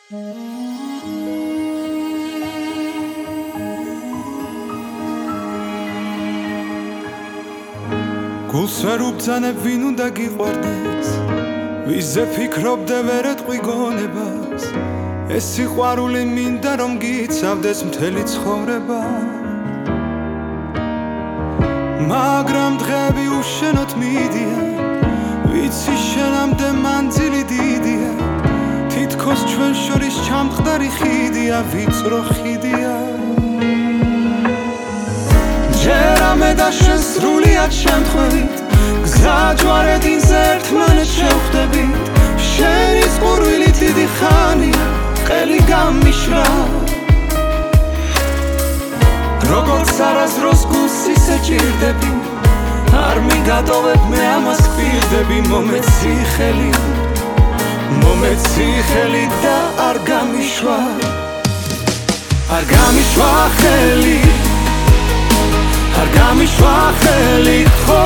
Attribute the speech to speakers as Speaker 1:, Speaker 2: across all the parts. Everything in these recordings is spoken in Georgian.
Speaker 1: გულს ვერ უბძანებ ვინ უნდა გიყვარდეს ვიზე ფიქრობდე ვერ ეტყვი გონებას ეს სიყვარული მინდა რომ გიცავდეს მთელი ცხოვრება მაგრამ დღეები უშენოდ მიდიან ვიცი შენამდე მანძილი დიდია თითქოს ჩვენ შორის ჩამყდარი ხიდია ვიწრო ხიდია ჯერამე და შენ სრულიად შემთხვევით გზა ჯვარედინზე ერთმანეთს შევხვდებით შენი წყურვილი დიდი ხანია ყელი გამიშრა როგორც არასდროს გულს ისე ჭირდები არ მიგატოვებ მე ამას გვირდები მომეცი ხელი და არ გამიშვა ხელი არ გამიშვა ხელი ხო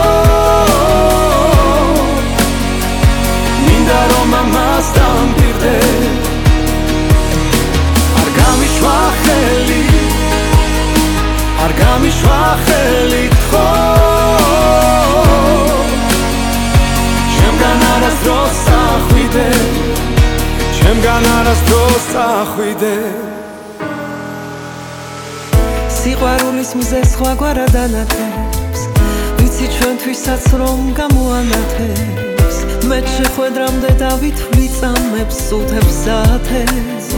Speaker 1: მინდა რომ ამას დამპირდე არ გამიშვა ხელი არ გამიშვა ხელი ხო ჩემგან არასდროს წახვიდე ჩემგან არასდროს წახვიდე
Speaker 2: სიყვარულის მზე სხვაგვარად ანათებს ვიცი ჩვენთვისაც რომ გამოანათებს მე შეხვედრამდე დავითვლი წამებს სუთებს ათებს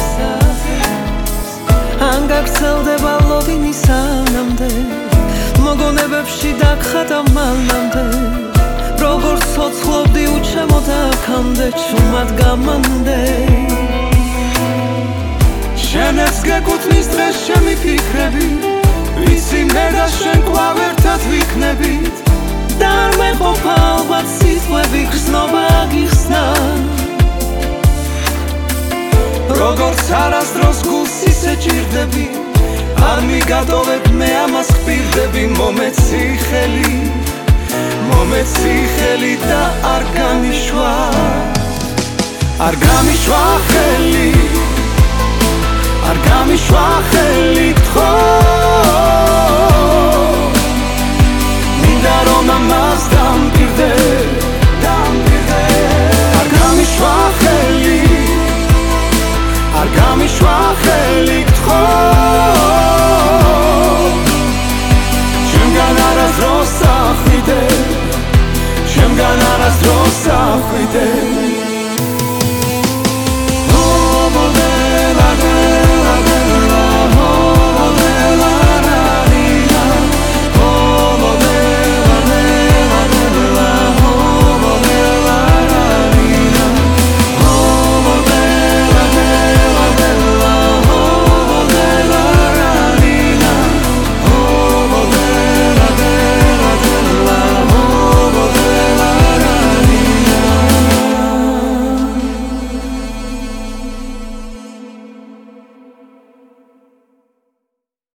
Speaker 2: ან გაგრძელდება ლოდინი სანამდე მოგონებებში დაგხატა მალნამდე როგორც ცოცხლობდი უჩემოდ აქამდე ჩუმად გამანდე შენებს გეკუთვნის დღეს ჩემი ფიქრები ვიცი მე და შენ კვლავ ერთად ვიქნებით და არ მეყოფა ალბათ სიტყვები გრძნობა გიხსნა როგორც არასდროს გულს ისე ჭირდები არ მიგატოვებ მე ამას ხპირდები მომეცი ხელი და არ გამიშვა ხელი არ გამიშვა ხელი ხო მინდა რომ ამას დამპირდე არ გამიშვა ხელი არ გამიშვა ხელი ხო ჩემგან არასდროს წახვიდე